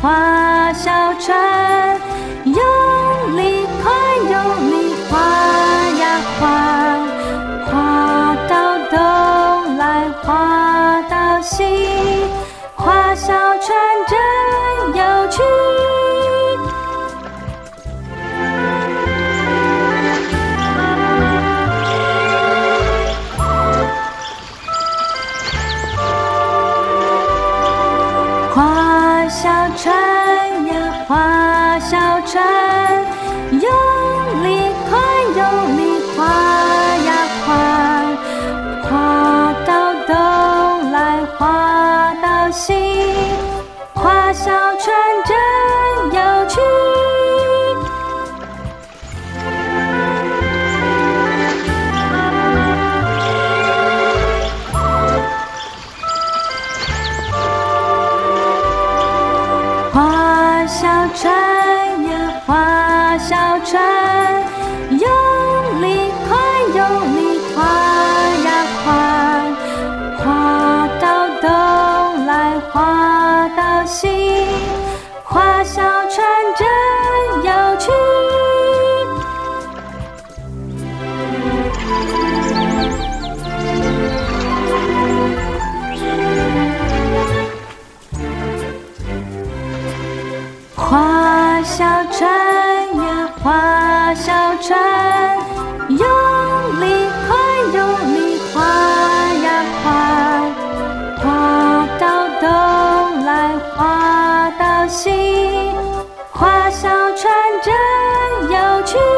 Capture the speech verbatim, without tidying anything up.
划小船，用力快，用力划呀划，划到东来，划到西，划小船真有趣。划小船呀，划小船，用力快，用力划呀划，划到东来，划到西，划小船真有趣。划小船呀，划小船，用力快，用力划呀划，划到东来，划到西，划小船真有趣。划小船呀，划小船，用力快，用力划呀划，划到东来，划到西，划小船真有趣。